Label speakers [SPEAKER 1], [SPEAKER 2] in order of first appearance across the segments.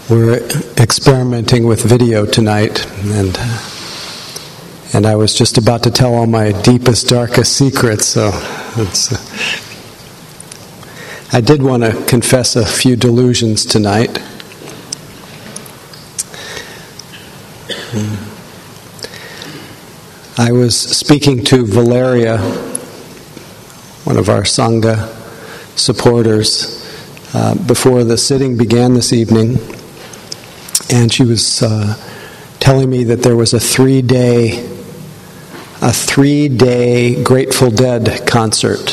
[SPEAKER 1] We're experimenting with video tonight, and I was just about to tell all my deepest, darkest secrets, so I did want to confess a few delusions tonight. I was speaking to Valeria, one of our Sangha supporters, before the sitting began this evening, and she was telling me that there was a three-day Grateful Dead concert,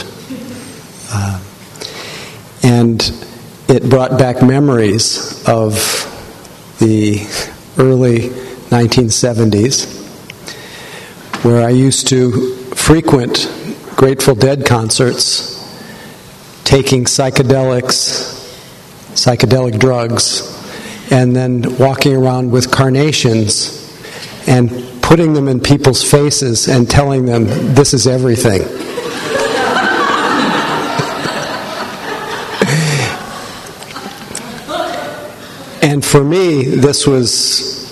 [SPEAKER 1] and it brought back memories of the early 1970s, where I used to frequent Grateful Dead concerts, taking psychedelic drugs, and then walking around with carnations and putting them in people's faces and telling them, this is everything. And for me, this was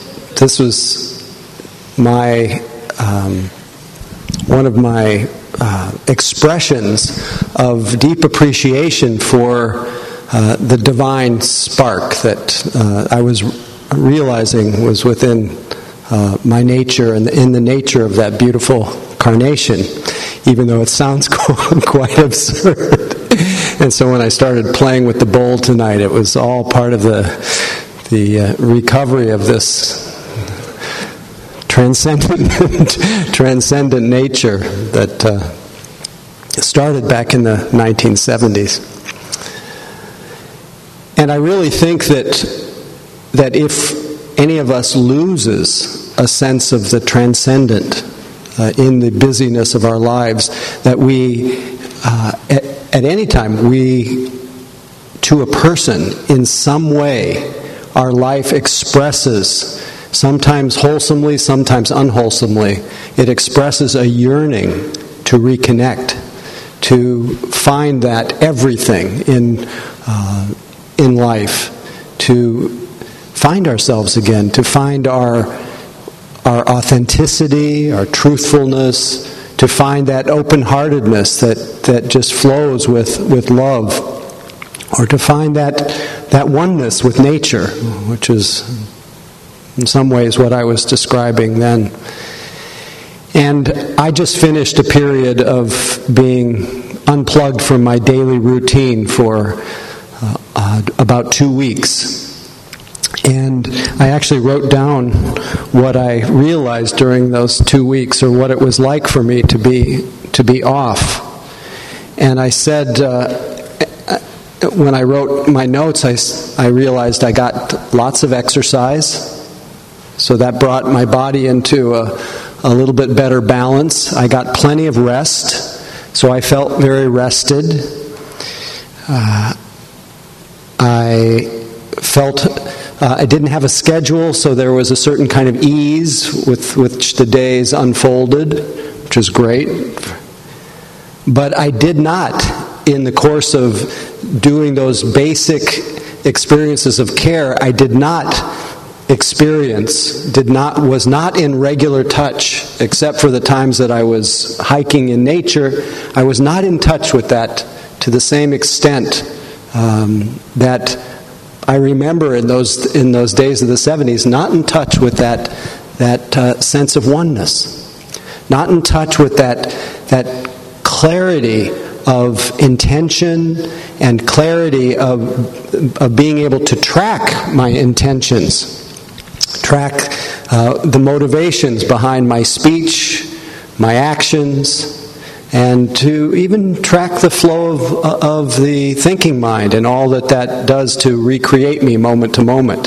[SPEAKER 1] my one of my expressions of deep appreciation for the divine spark that I was realizing was within my nature and in the nature of that beautiful carnation, even though it sounds quite absurd. And so when I started playing with the bowl tonight, it was all part of the recovery of this transcendent nature that started back in the 1970s. And I really think that if any of us loses a sense of the transcendent in the busyness of our lives, that we, at any time, to a person, in some way, our life expresses, sometimes wholesomely, sometimes unwholesomely, it expresses a yearning to reconnect, to find that everything in life, to find ourselves again, to find our authenticity, our truthfulness, to find that open-heartedness that just flows with love, or to find that oneness with nature, which is in some ways what I was describing then. And I just finished a period of being unplugged from my daily routine for about 2 weeks. And I actually wrote down what I realized during those 2 weeks, or what it was like for me to be off. And I said, when I wrote my notes, I realized I got lots of exercise, so that brought my body into a little bit better balance. I got plenty of rest, so I felt very rested. I felt I didn't have a schedule, so there was a certain kind of ease with which the days unfolded, which was great. But I did not, in the course of doing those basic experiences of care, I did not was not in regular touch, except for the times that I was hiking in nature. I was not in touch with that to the same extent that I remember in those days of the 70s, not in touch with that sense of oneness, not in touch with that clarity of intention and clarity of being able to track my intentions, track the motivations behind my speech, my actions, and to even track the flow of the thinking mind and all that does to recreate me moment to moment.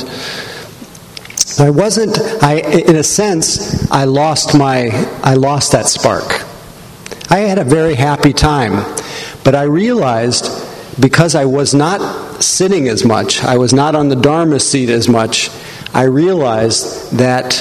[SPEAKER 1] In a sense, I lost that spark. I had a very happy time, but I realized, because I was not sitting as much, I was not on the Dharma seat as much, I realized that,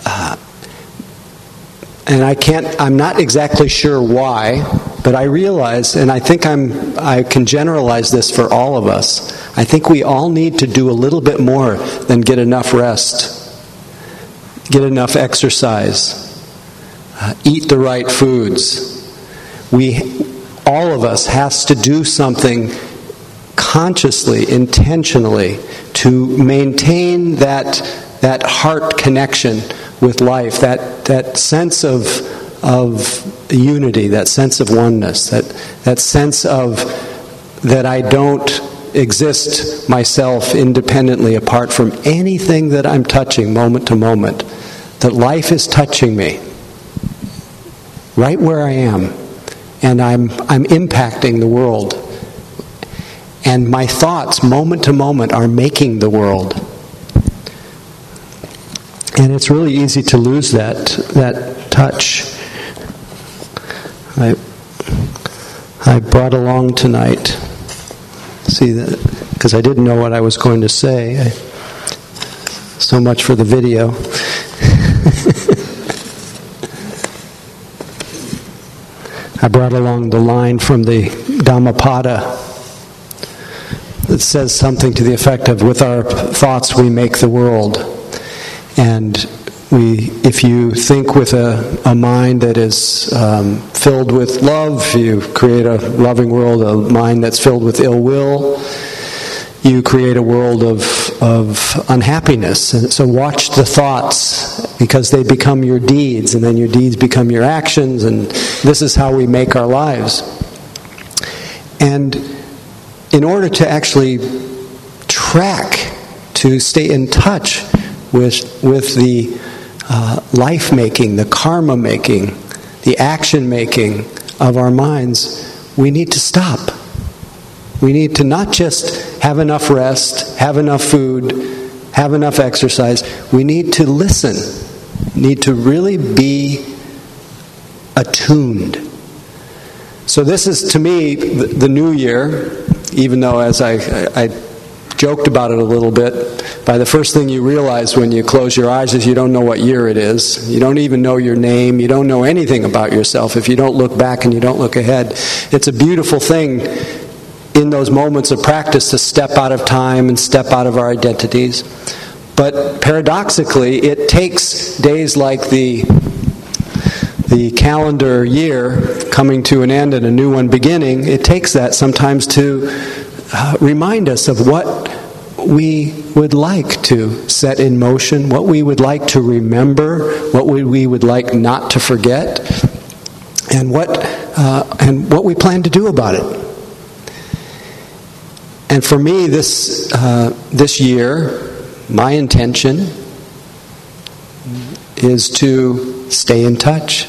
[SPEAKER 1] and I'm not exactly sure why, but I realized, and I think I can generalize this for all of us, I think we all need to do a little bit more than get enough rest, get enough exercise, eat the right foods. All of us has to do something consciously, intentionally, to maintain that heart connection with life, that sense of unity, that sense of oneness, that sense of that I don't exist myself independently apart from anything that I'm touching moment to moment, that life is touching me right where I am, and I'm impacting the world, and my thoughts moment to moment are making the world. And it's really easy to lose that touch. I brought along tonight, see that, because I didn't know what I was going to say. So much for the video. I brought along the line from the Dhammapada that says something to the effect of, with our thoughts we make the world. And if you think with a mind that is filled with love, you create a loving world. A mind that's filled with ill will, you create a world of unhappiness. And so watch the thoughts, because they become your deeds, and then your deeds become your actions, and this is how we make our lives. And in order to actually track, to stay in touch with the life-making, the karma-making, the action-making of our minds, we need to stop. We need to not just have enough rest, have enough food, have enough exercise. We need to listen, need to really be attuned. So this is, to me, the new year, even though as I joked about it a little bit, by the first thing you realize when you close your eyes is you don't know what year it is. You don't even know your name. You don't know anything about yourself if you don't look back and you don't look ahead. It's a beautiful thing in those moments of practice to step out of time and step out of our identities. But paradoxically, it takes days like the calendar year coming to an end and a new one beginning, it takes that sometimes to remind us of what we would like to set in motion, what we would like to remember, what we would like not to forget, and what we plan to do about it. And for me, this year, my intention is to stay in touch,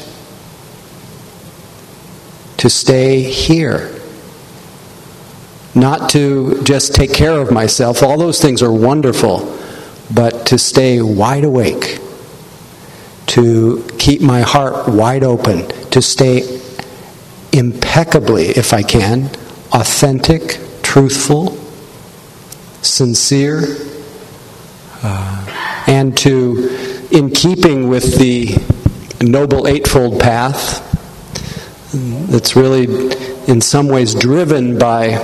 [SPEAKER 1] to stay here. Not to just take care of myself. All those things are wonderful. But to stay wide awake. To keep my heart wide open. To stay impeccably, if I can, authentic, truthful, sincere, and to, in keeping with the Noble Eightfold Path, that's really in some ways driven by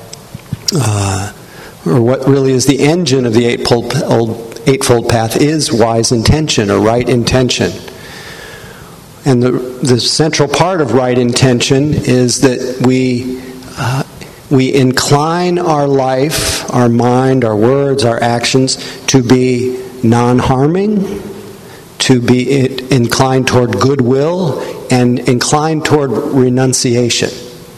[SPEAKER 1] or what really is the engine of the Eightfold Path is wise intention, or right intention. And the central part of right intention is that we incline our life, our mind, our words, our actions to be non-harming, to be inclined toward goodwill, and inclined toward renunciation.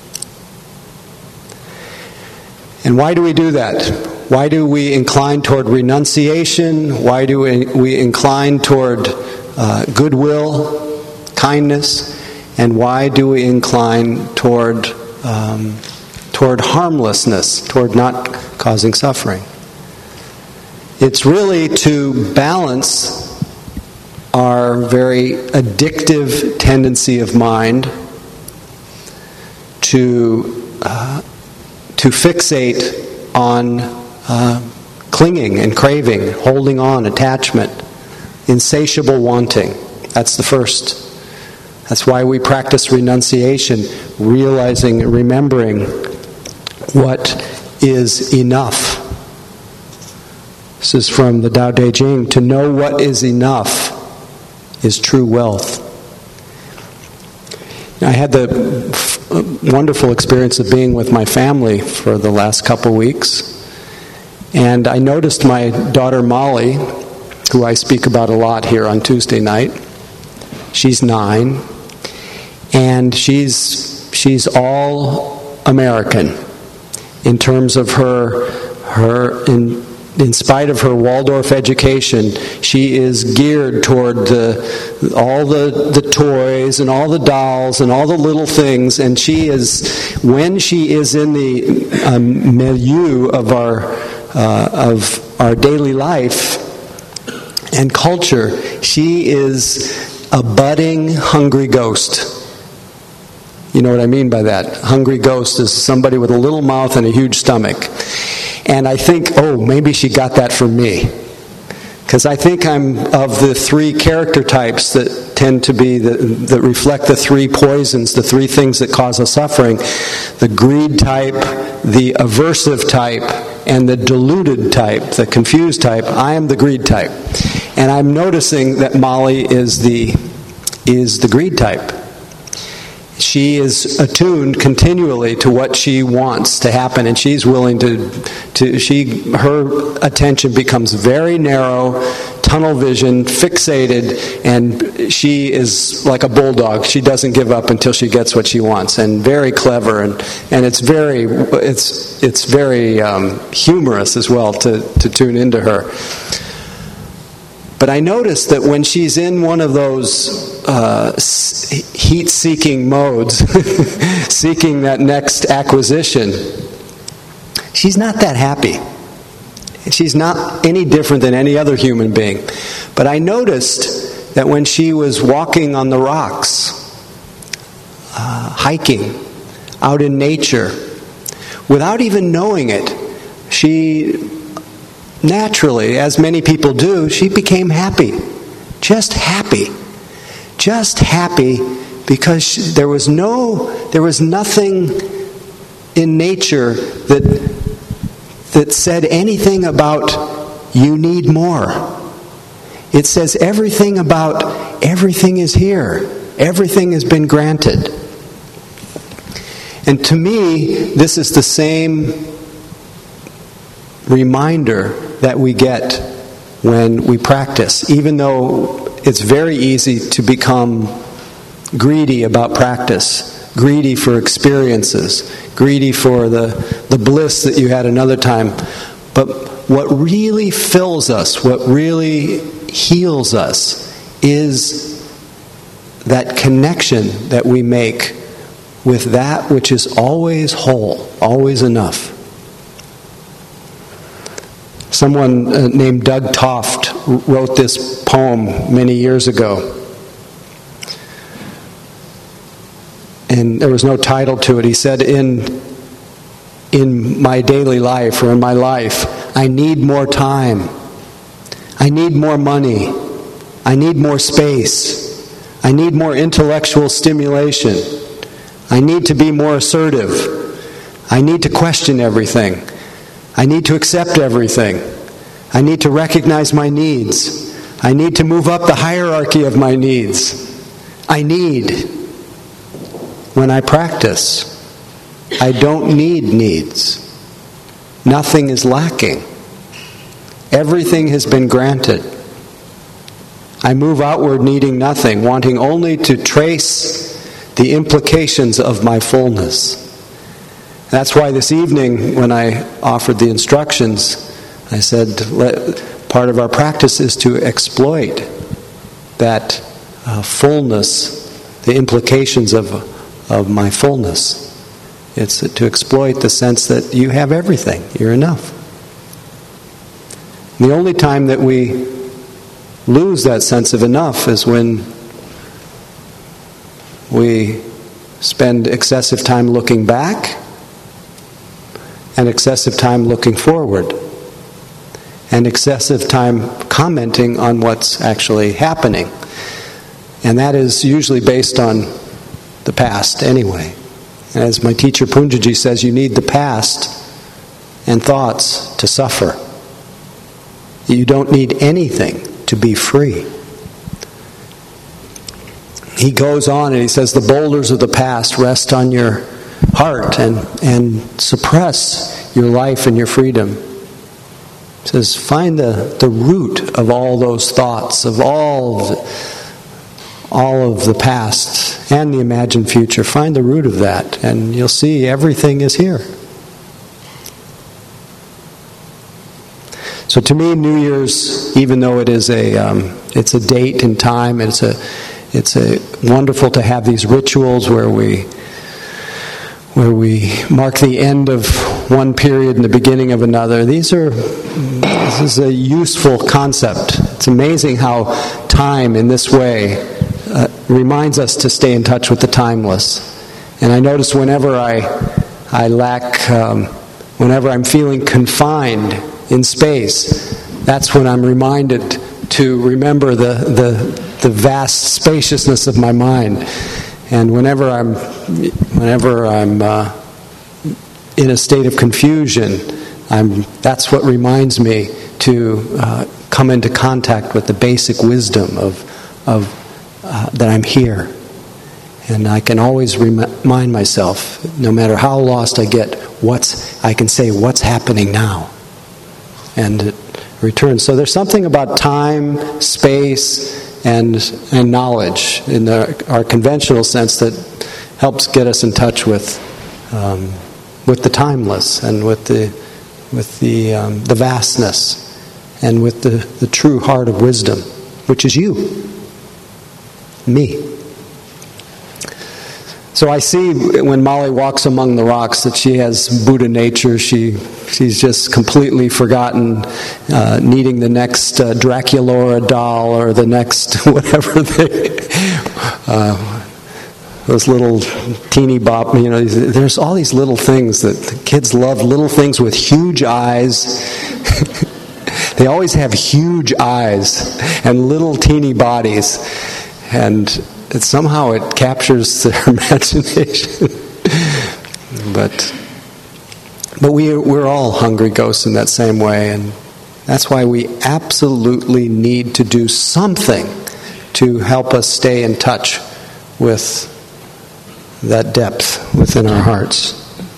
[SPEAKER 1] And why do we do that? Why do we incline toward renunciation? Why do we incline toward goodwill, kindness? And why do we incline toward harmlessness, toward not causing suffering? It's really to balance our very addictive tendency of mind to fixate on clinging and craving, holding on, attachment, insatiable wanting. That's the first. That's why we practice renunciation, realizing and remembering what is enough. This is from the Tao Te Ching. To know what is enough is true wealth. I had the wonderful experience of being with my family for the last couple weeks. And I noticed my daughter Molly, who I speak about a lot here on Tuesday night. She's 9. And she's all American in terms of her in spite of her Waldorf education, she is geared toward all the toys and all the dolls and all the little things, and when she is in the milieu of our daily life and culture, she is a budding hungry ghost. You know what I mean by that? Hungry ghost is somebody with a little mouth and a huge stomach. And I think, maybe she got that from me. Because I think I'm of the 3 character types that tend to be, that reflect the 3 poisons, the 3 things that cause us suffering. The greed type, the aversive type, and the deluded type, the confused type. I am the greed type. And I'm noticing that Molly is the greed type. She is attuned continually to what she wants to happen, and she's willing her attention becomes very narrow, tunnel vision, fixated, and she is like a bulldog. She doesn't give up until she gets what she wants, and very clever, and it's very humorous as well to tune into her. But I noticed that when she's in one of those heat-seeking modes, seeking that next acquisition, she's not that happy. She's not any different than any other human being. But I noticed that when she was walking on the rocks, hiking, out in nature, without even knowing it, she naturally, as many people do, she became happy. Just happy. Just happy because there was nothing in nature that said anything about you need more. It says everything about everything is here. Everything has been granted. And to me, this is the same reminder that we get when we practice, even though it's very easy to become greedy about practice, greedy for experiences, greedy for the bliss that you had another time. But what really fills us, what really heals us, is that connection that we make with that which is always whole, always enough. Someone named Doug Toft wrote this poem many years ago. And there was no title to it. He said, in my daily life, or in my life, I need more time. I need more money. I need more space. I need more intellectual stimulation. I need to be more assertive. I need to question everything. I need to accept everything. I need to recognize my needs. I need to move up the hierarchy of my needs. I need. When I practice, I don't need needs. Nothing is lacking. Everything has been granted. I move outward needing nothing, wanting only to trace the implications of my fullness. That's why this evening, when I offered the instructions, I said, part of our practice is to exploit that fullness, the implications of my fullness. It's to exploit the sense that you have everything, you're enough. The only time that we lose that sense of enough is when we spend excessive time looking back and excessive time looking forward, and excessive time commenting on what's actually happening. And that is usually based on the past anyway. And as my teacher Punjaji says, you need the past and thoughts to suffer. You don't need anything to be free. He goes on and he says, the boulders of the past rest on your heart and suppress your life and your freedom. He says, find the root of all those thoughts, of all of the past and the imagined future. Find the root of that, and you'll see everything is here. So to me, New Year's, even though it is it's a date and time, it's wonderful to have these rituals where we mark the end of one period and the beginning of another. This is a useful concept. It's amazing how time in this way reminds us to stay in touch with the timeless. And I notice whenever I lack, whenever I'm feeling confined in space, that's when I'm reminded to remember the vast spaciousness of my mind. And whenever I'm in a state of confusion, that's what reminds me to come into contact with the basic wisdom of that I'm here. And I can always remind myself, no matter how lost I get, I can say, what's happening now? And it returns. So there's something about time, space, and knowledge in our conventional sense that helps get us in touch with the timeless and with the vastness and with the true heart of wisdom, which is you, me. So I see when Molly walks among the rocks that she has Buddha nature. She's just completely forgotten needing the next Draculaura doll or the next whatever those little teeny bop. There's all these little things that the kids love. Little things with huge eyes. They always have huge eyes and little teeny bodies, and somehow it captures their imagination. But we're all hungry ghosts in that same way, and that's why we absolutely need to do something to help us stay in touch with that depth within our hearts.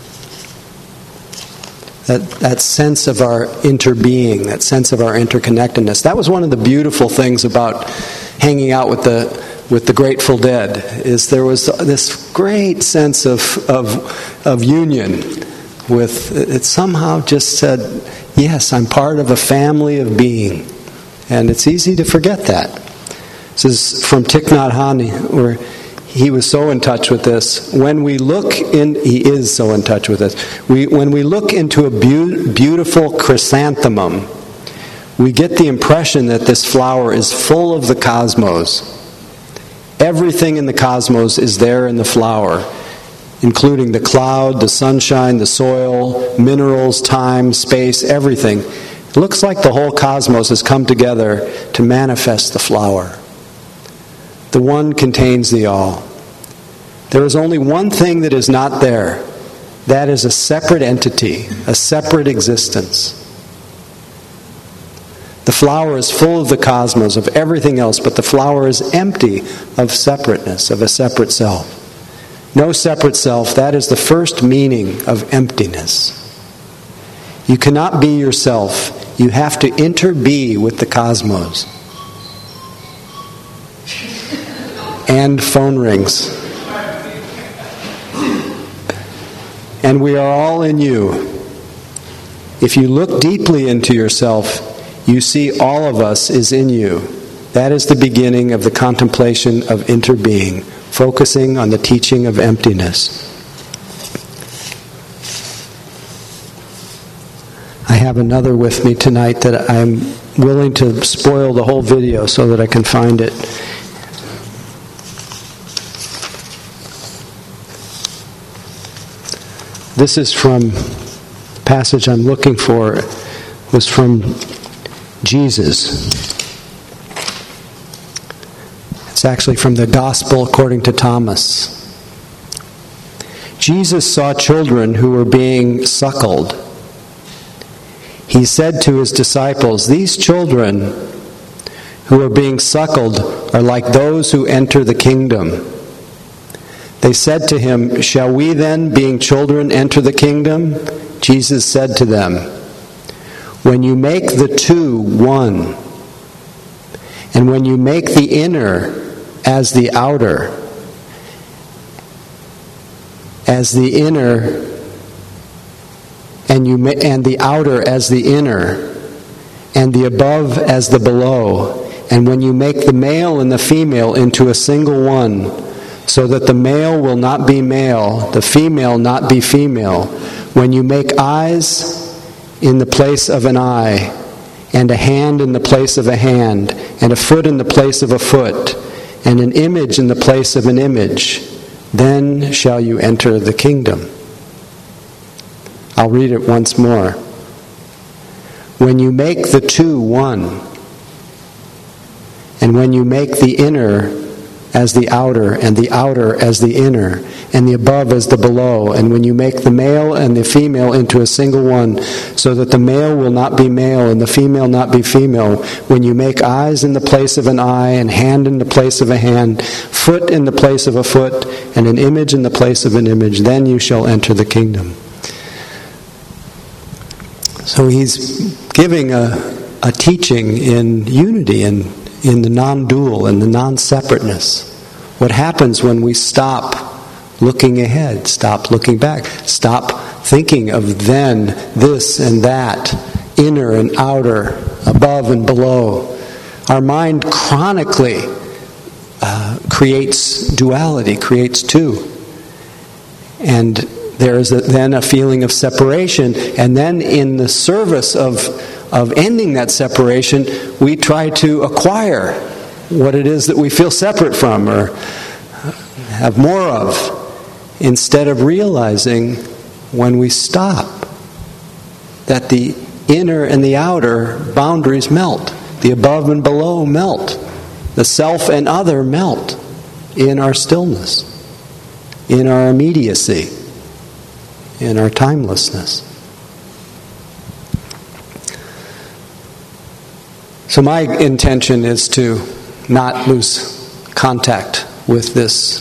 [SPEAKER 1] That sense of our interbeing, that sense of our interconnectedness. That was one of the beautiful things about hanging out with the Grateful Dead, is there was this great sense of union with it. Somehow just said, yes, I'm part of a family of being. And it's easy to forget that. This is from Thich Nhat Hanh, where he was so in touch with this. He is so in touch with this. When we look into a beautiful chrysanthemum, we get the impression that this flower is full of the cosmos. Everything in the cosmos is there in the flower, including the cloud, the sunshine, the soil, minerals, time, space, everything. It looks like the whole cosmos has come together to manifest the flower. The one contains the all. There is only one thing that is not there. That is a separate entity, a separate existence. The flower is full of the cosmos, of everything else, but the flower is empty of separateness, of a separate self. No separate self, that is the first meaning of emptiness. You cannot be yourself. You have to interbe with the cosmos. And phone rings. And we are all in you. If you look deeply into yourself, you see all of us is in you. That is the beginning of the contemplation of interbeing, focusing on the teaching of emptiness. I have another with me tonight that I'm willing to spoil the whole video so that I can find it. This is from the passage I'm looking for, was from Jesus. It's actually from the Gospel according to Thomas. Jesus saw children who were being suckled he said to his disciples, "These children who are being suckled are like those who enter the kingdom." They said to him, "Shall we then, being children, enter the kingdom?" Jesus said to them, "When you make the two one, and when you make the inner as the outer, and the outer as the inner, and the above as the below, and when you make the male and the female into a single one, so that the male will not be male, the female not be female, when you make eyes in the place of an eye, and a hand in the place of a hand, and a foot in the place of a foot, and an image in the place of an image, then shall you enter the kingdom." I'll read it once more. When you make the two one, and when you make the inner as the outer, and the outer as the inner, and the above as the below, and when you make the male and the female into a single one, so that the male will not be male and the female not be female, when you make eyes in the place of an eye, and hand in the place of a hand, foot in the place of a foot, and an image in the place of an image, then you shall enter the kingdom. So he's giving a teaching in unity and in the non-dual and the non-separateness. What happens when we stop looking ahead, stop looking back, stop thinking of then, this and that, inner and outer, above and below. Our mind chronically creates duality, creates two. And there is then a feeling of separation, and then in the service of ending that separation, we try to acquire what it is that we feel separate from or have more of, instead of realizing when we stop that the inner and the outer boundaries melt, the above and below melt, the self and other melt in our stillness, in our immediacy, in our timelessness. So my intention is to not lose contact with this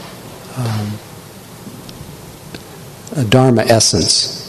[SPEAKER 1] Dharma essence,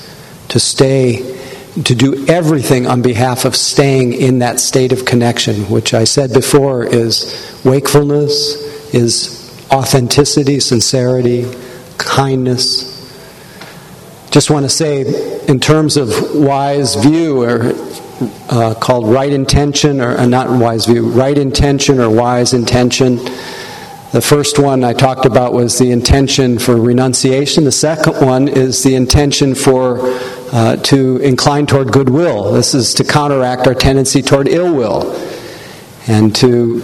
[SPEAKER 1] to do everything on behalf of staying in that state of connection, which I said before is wakefulness, is authenticity, sincerity, kindness. Just want to say, in terms of wise view, or called right intention, or not wise view, right intention or wise intention. The first one I talked about was the intention for renunciation. The second one is the intention for to incline toward goodwill. This is to counteract our tendency toward ill will, and to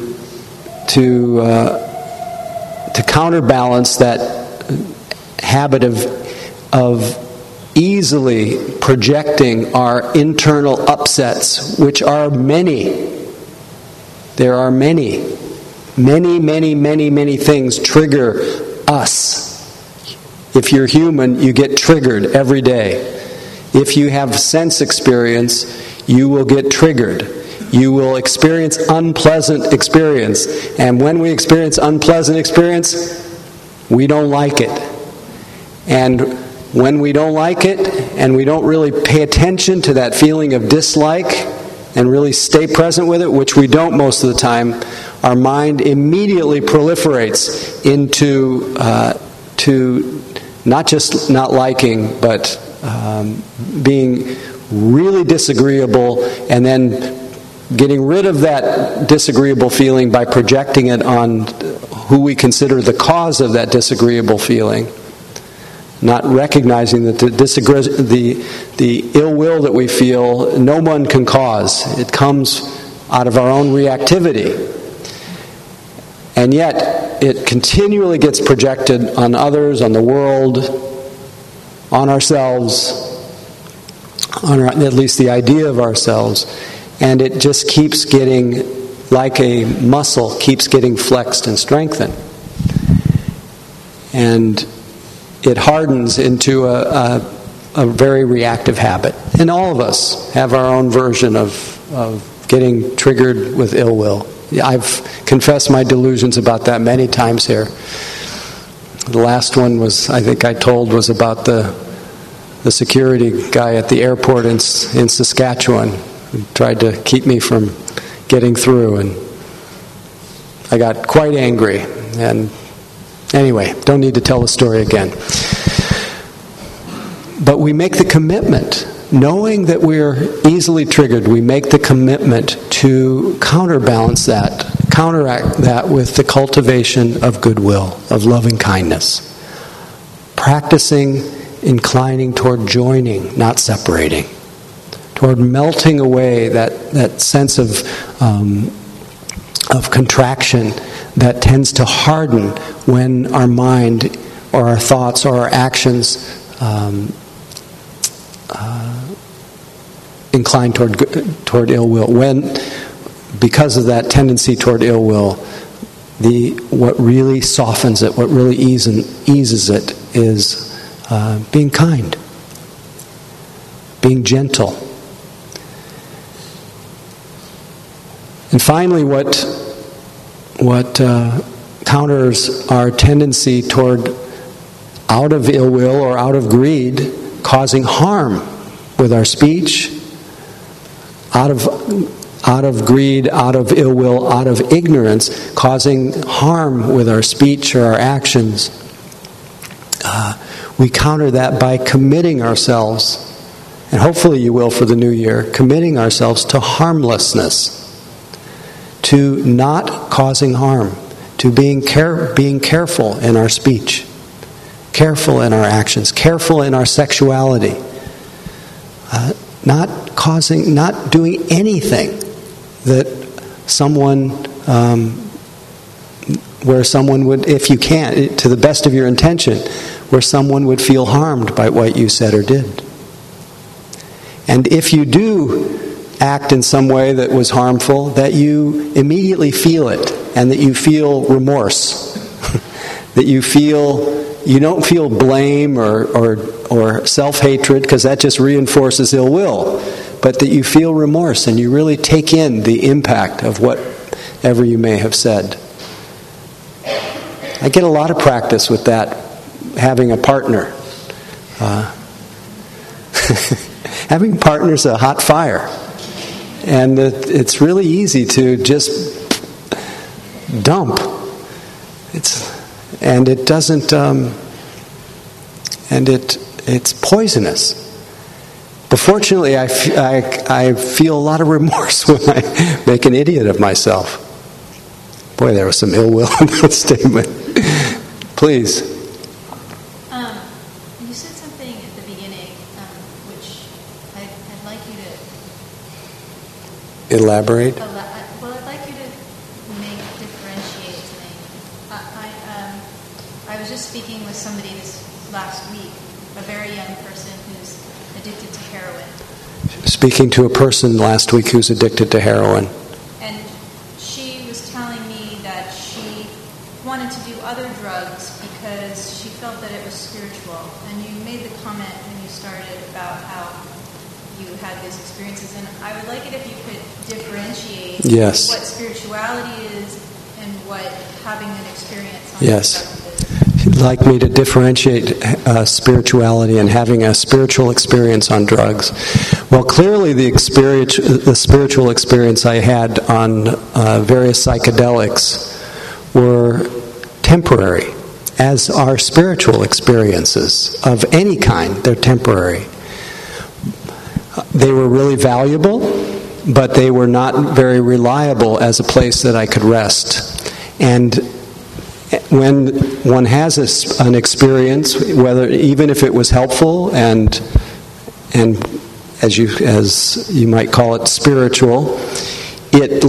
[SPEAKER 1] counterbalance that habit of easily projecting our internal upsets, which are many. There are many things trigger us. If you're human, you get triggered every day. If you have sense experience, you will get triggered. You will experience unpleasant experience. And when we experience unpleasant experience, we don't like it. And when we don't like it, and we don't really pay attention to that feeling of dislike, and really stay present with it, which we don't most of the time, our mind immediately proliferates into to not just not liking, but being really disagreeable, and then getting rid of that disagreeable feeling by projecting it on who we consider the cause of that disagreeable feeling. Not recognizing that the ill will that we feel, no one can cause. It comes out of our own reactivity. And yet, it continually gets projected on others, on the world, on ourselves, on at least the idea of ourselves. And it just keeps getting, like a muscle, keeps getting flexed and strengthened. And it hardens into a a very reactive habit. And all of us have our own version of getting triggered with ill will. I've confessed my delusions about that many times here. The last one was, I think I told, was about the security guy at the airport in Saskatchewan who tried to keep me from getting through, and I got quite angry. And anyway, don't need to tell the story again. But we make the commitment, knowing that we're easily triggered, we make the commitment to counterbalance that, counteract that with the cultivation of goodwill, of loving kindness. Practicing inclining toward joining, not separating. Toward melting away that sense of contraction that tends to harden when our mind or our thoughts or our actions incline toward ill will. When, because of that tendency toward ill will, what really softens it, what really eases it, is being kind, being gentle. And finally, what counters our tendency toward, out of ill will or out of greed, causing harm with our speech, out of greed, out of ill will, out of ignorance, causing harm with our speech or our actions. We counter that by committing ourselves, and hopefully you will for the new year, committing ourselves to harmlessness, to not causing harm, to being careful in our speech, careful in our actions, careful in our sexuality, not doing anything that where someone would, if you can, to the best of your intention, where someone would feel harmed by what you said or did. And if you do act in some way that was harmful, that you immediately feel it, and that you feel remorse, that you don't feel blame or self-hatred, because that just reinforces ill will, but that you feel remorse and you really take in the impact of whatever you may have said. I get a lot of practice with that, having a partner. Having a partner is a hot fire. And it's really easy to just dump. It's poisonous. But fortunately, I feel a lot of remorse when I make an idiot of myself. Boy, there was some ill will in that statement. Please.
[SPEAKER 2] You said something at the beginning, which I'd like you to
[SPEAKER 1] elaborate.
[SPEAKER 2] Well, I'd like you to differentiate to me. I was just speaking with somebody this last week, a very young person who's addicted to heroin.
[SPEAKER 1] Speaking to a person last week who's addicted to heroin.
[SPEAKER 2] And she was telling me that she wanted to do other drugs because she felt that it was spiritual. And you made the comment when you started about how you had these experiences. And I would like it if you could differentiate what spirituality is and what having an experience on the drug is.
[SPEAKER 1] You'd like me to differentiate spirituality and having a spiritual experience on drugs. Well, clearly the spiritual experience I had on various psychedelics were temporary, as are spiritual experiences of any kind. They're temporary. They were really valuable, but they were not very reliable as a place that I could rest. And when one has an experience, even if it was helpful and as you might call it spiritual, it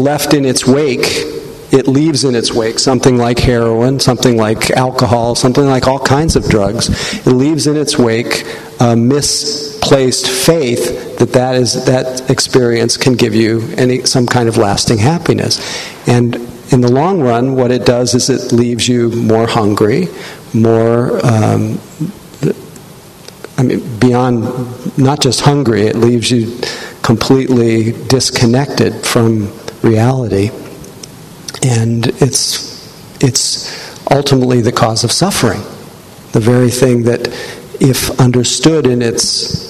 [SPEAKER 1] leaves in its wake something like heroin, something like alcohol, something like all kinds of drugs. It leaves in its wake a misplaced faith that experience can give you some kind of lasting happiness. And in the long run, what it does is it leaves you more hungry, more beyond not just hungry, it leaves you completely disconnected from reality. And it's ultimately the cause of suffering. The very thing that, if understood in its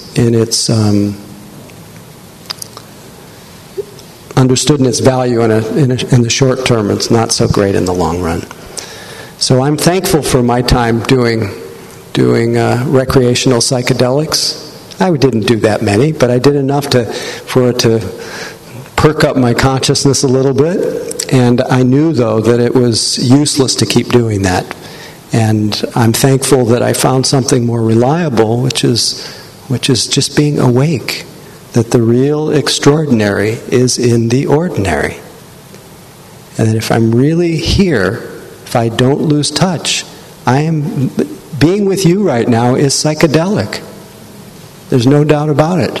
[SPEAKER 1] value in the short term, it's not so great in the long run. So I'm thankful for my time doing recreational psychedelics. I didn't do that many, but I did enough for it to perk up my consciousness a little bit. And I knew, though, that it was useless to keep doing that. And I'm thankful that I found something more reliable, which is just being awake, that the real extraordinary is in the ordinary. And that if I'm really here, if I don't lose touch, being with you right now is psychedelic. There's no doubt about it.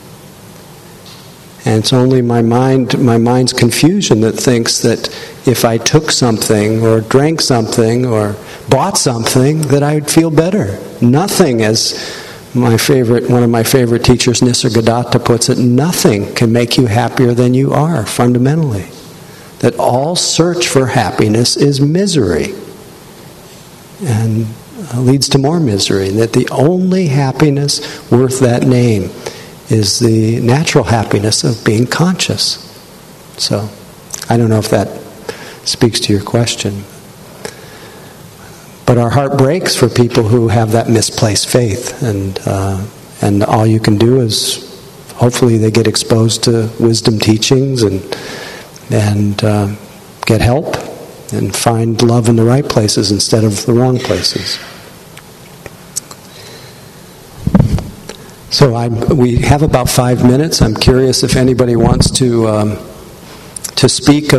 [SPEAKER 1] And it's only my mind's confusion that thinks that if I took something or drank something or bought something, that I would feel better. Nothing, as one of my favorite teachers, Nisargadatta, puts it, nothing can make you happier than you are, fundamentally. That all search for happiness is misery and leads to more misery. And that the only happiness worth that name is the natural happiness of being conscious. So, I don't know if that speaks to your question. But our heart breaks for people who have that misplaced faith, and all you can do is hopefully they get exposed to wisdom teachings and get help and find love in the right places instead of the wrong places. So we have about 5 minutes. I'm curious if anybody wants to speak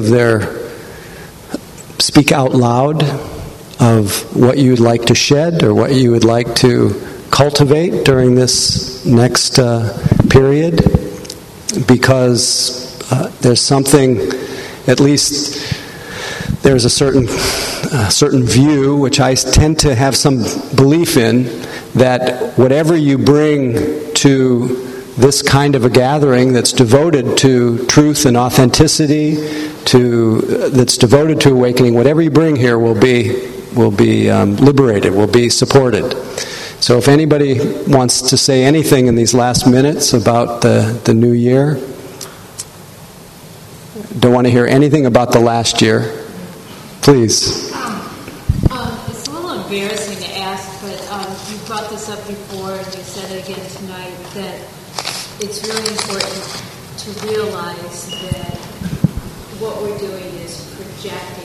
[SPEAKER 1] out loud of what you would like to shed or what you would like to cultivate during this next period, because there's something, at least there's a certain view, which I tend to have some belief in, that whatever you bring to this kind of a gathering that's devoted to truth and authenticity, that's devoted to awakening, whatever you bring here will be liberated, will be supported. So if anybody wants to say anything in these last minutes about the new year, don't want to hear anything about the last year, please.
[SPEAKER 3] It's a little embarrassing to ask, but you brought this up before and you said it again tonight, that it's really important to realize that what we're doing is projecting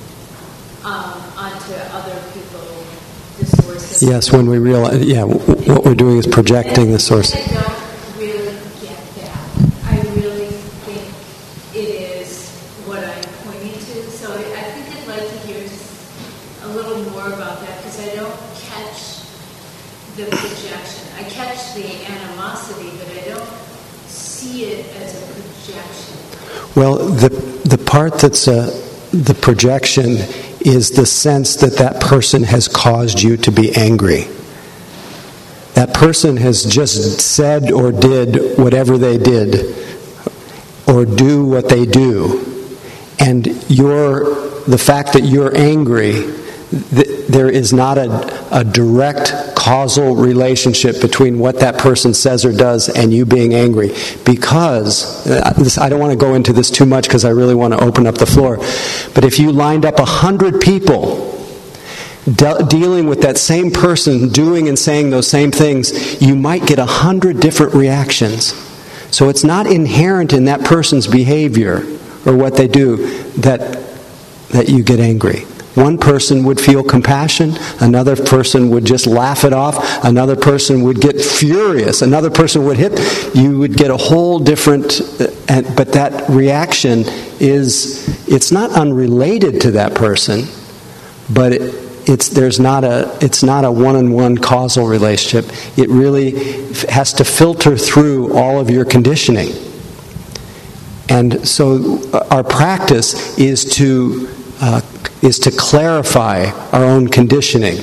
[SPEAKER 3] onto other people the source of...
[SPEAKER 1] Yes, when we realize, what we're doing is projecting the source.
[SPEAKER 3] I don't really get that. I really think it is what I'm pointing to. So I think I'd like to hear just a little more about that, because I don't catch the projection. I catch the animosity, but I don't see it as a projection.
[SPEAKER 1] Well, the part that's the projection is the sense that person has caused you to be angry. That person has just said or did whatever they did, or do what they do. And the fact that you're angry, there is not a direct causal relationship between what that person says or does and you being angry. Because, I don't want to go into this too much because I really want to open up the floor, but if you lined up 100 people dealing with that same person, doing and saying those same things, you might get 100 different reactions. So it's not inherent in that person's behavior or what they do that you get angry. One person would feel compassion, another person would just laugh it off, another person would get furious, another person would hit. You would get a whole different, but that reaction it's not unrelated to that person, but it's not a one-on-one causal relationship. It really has to filter through all of your conditioning. And so our practice is to clarify our own conditioning,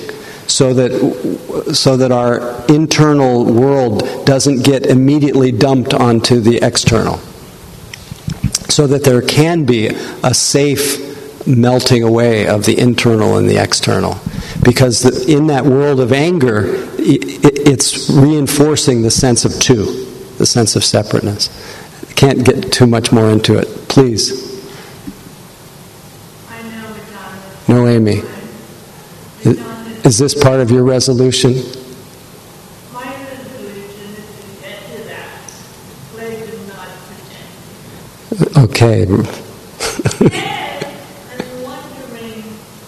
[SPEAKER 1] so that our internal world doesn't get immediately dumped onto the external. So that there can be a safe melting away of the internal and the external. Because in that world of anger, it's reinforcing the sense of two, the sense of separateness. Can't get too much more into it. Please.
[SPEAKER 3] I know, Madonna.
[SPEAKER 1] No, Amy. Is this part of your resolution?
[SPEAKER 3] My resolution is to get to that place of not pretend.
[SPEAKER 1] Okay.
[SPEAKER 3] And I'm wondering,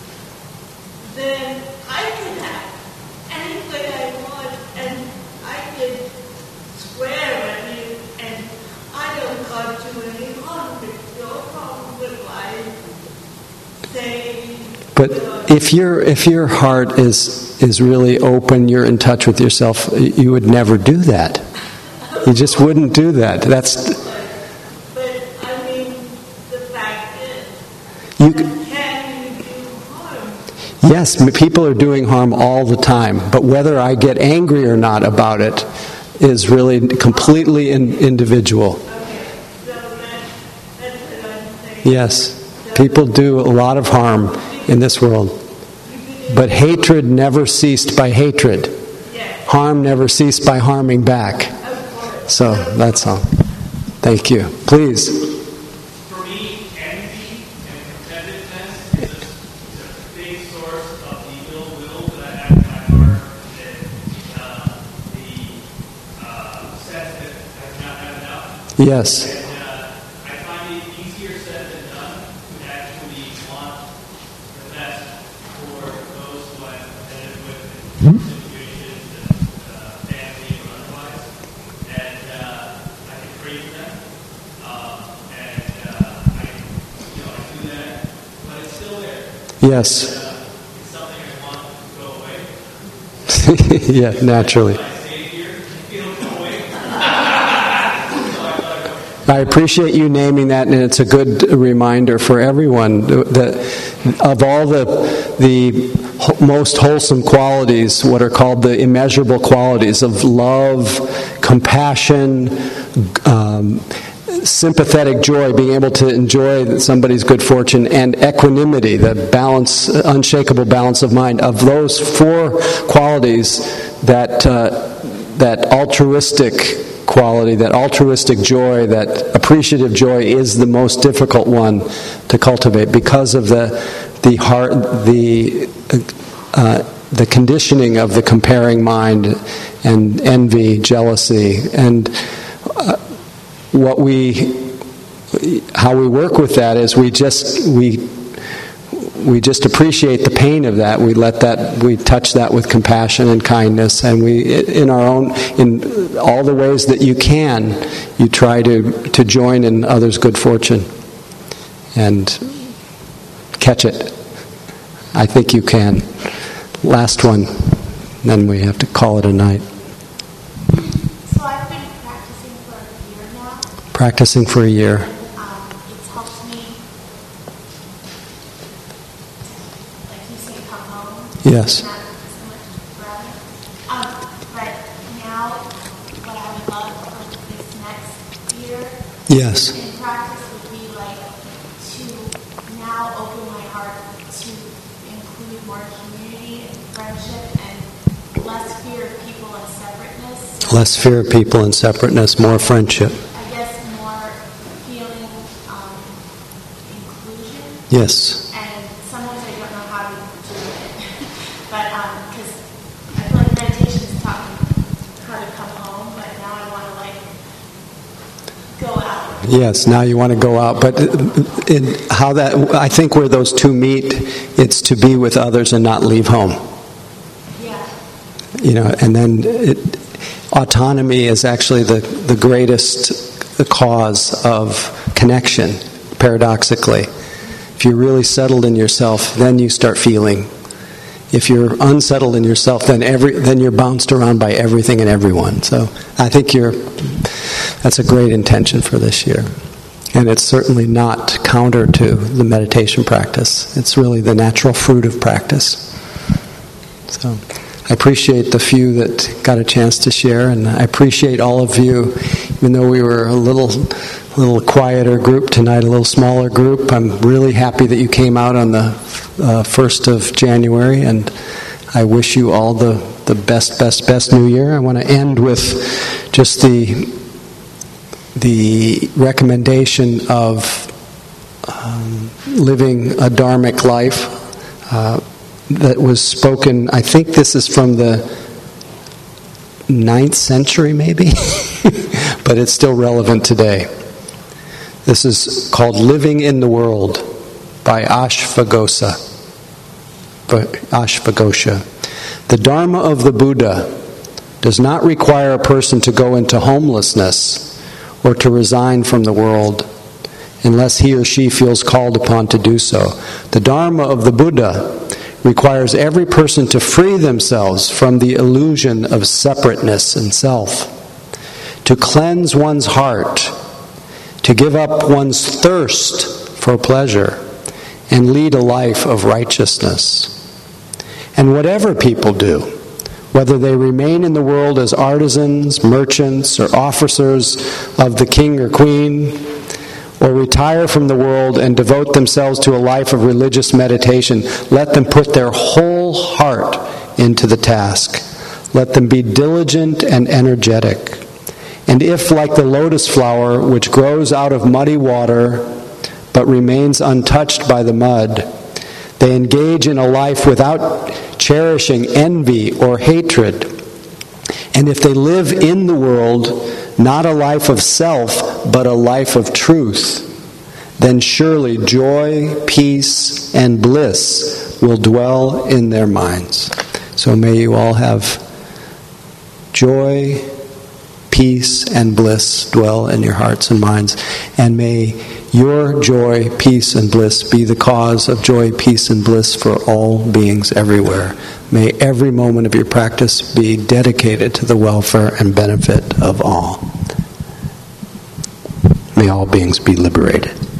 [SPEAKER 3] then I can have anything I want, and I can swear at you, and I don't cause you any harm. It's your problem if I say.
[SPEAKER 1] But if your heart is really open, you're in touch with yourself, you would never do that. You just wouldn't do that.
[SPEAKER 3] But I mean, the fact is, can you do harm?
[SPEAKER 1] Yes, people are doing harm all the time. But whether I get angry or not about it is really completely individual.
[SPEAKER 3] Okay, so that's what I'm saying.
[SPEAKER 1] Yes, people do a lot of harm in this world. But hatred never ceased by hatred. Harm never ceased by harming back. So that's all. Thank you. Please.
[SPEAKER 4] For me, envy and competitiveness is a big source of the ill will that I have in my heart, the sense that I've not had enough.
[SPEAKER 1] Yes.
[SPEAKER 4] And I find it easier said than done to actually want the best for those who I'm competitive with in situations and family or otherwise. And I can praise them. And I do that, but it's still there.
[SPEAKER 1] Yes.
[SPEAKER 4] It's something I want to go away.
[SPEAKER 1] Yeah, naturally.
[SPEAKER 4] I stay here, it'll go away.
[SPEAKER 1] I appreciate you naming that, and it's a good reminder for everyone that of all the most wholesome qualities, what are called the immeasurable qualities of love, compassion, sympathetic joy, being able to enjoy somebody's good fortune, and equanimity, the balance, unshakable balance of mind. Of those four qualities, that altruistic quality, that altruistic joy, that appreciative joy is the most difficult one to cultivate because of the heart, the conditioning of the comparing mind and envy, jealousy, and how we work with that is we just appreciate the pain of that. We touch that with compassion and kindness, and in all the ways that you can, you try to join in others' good fortune and catch it. I think you can. Last one, then we have to call it a night.
[SPEAKER 5] So I've been practicing for a year now.
[SPEAKER 1] Practicing for a year.
[SPEAKER 5] It's helped me, like you say, come home.
[SPEAKER 1] Yes.
[SPEAKER 5] Not so much forever. But now, what I would love for this next year
[SPEAKER 1] Yes.
[SPEAKER 5] in practice would be like to now open my heart to include more community and friendship and less fear of people and separateness. So
[SPEAKER 1] Less fear of people and separateness, more friendship.
[SPEAKER 5] I guess more feeling inclusion.
[SPEAKER 1] Yes.
[SPEAKER 5] And sometimes I don't know how to do it. But because I feel like meditation is taught me how to come home, but now I want to go out.
[SPEAKER 1] Yes, now you want to go out, but I think where those two meet, it's to be with others and not leave home.
[SPEAKER 5] Yeah.
[SPEAKER 1] And then autonomy is actually the greatest cause of connection, paradoxically. If you're really settled in yourself, then you start feeling. If you're unsettled in yourself, then you're bounced around by everything and everyone. So I think that's a great intention for this year. And it's certainly not counter to the meditation practice. It's really the natural fruit of practice. So I appreciate the few that got a chance to share, and I appreciate all of you. Even though we were a little quieter group tonight, a little smaller group, I'm really happy that you came out on the 1st of January, and I wish you all the best New Year. I want to end with just the recommendation of living a dharmic life that was spoken. I think this is from the 9th century, maybe, but it's still relevant today. This is called "Living in the World" by Ashvagosha. The Dharma of the Buddha does not require a person to go into homelessness or to resign from the world unless he or she feels called upon to do so. The Dharma of the Buddha requires every person to free themselves from the illusion of separateness and self, to cleanse one's heart, to give up one's thirst for pleasure, and lead a life of righteousness. And whatever people do, whether they remain in the world as artisans, merchants, or officers of the king or queen, or retire from the world and devote themselves to a life of religious meditation, let them put their whole heart into the task. Let them be diligent and energetic. And if, like the lotus flower, which grows out of muddy water but remains untouched by the mud, they engage in a life without cherishing envy or hatred, and if they live in the world, not a life of self, but a life of truth, then surely joy, peace, and bliss will dwell in their minds. So may you all have joy, peace, and bliss dwell in your hearts and minds. And may your joy, peace, and bliss be the cause of joy, peace, and bliss for all beings everywhere. May every moment of your practice be dedicated to the welfare and benefit of all. May all beings be liberated.